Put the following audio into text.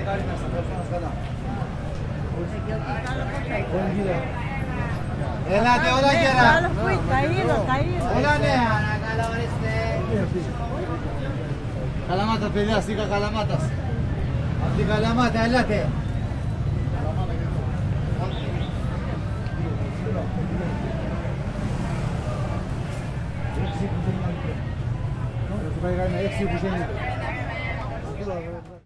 Ελάτε όλα γερά. Όλα νέα, καλά ορίστε. Καλαμάτα παιδιά, στήκα Καλαμάτας. Απ' την Καλαμάτα, ελάτε. Έξι που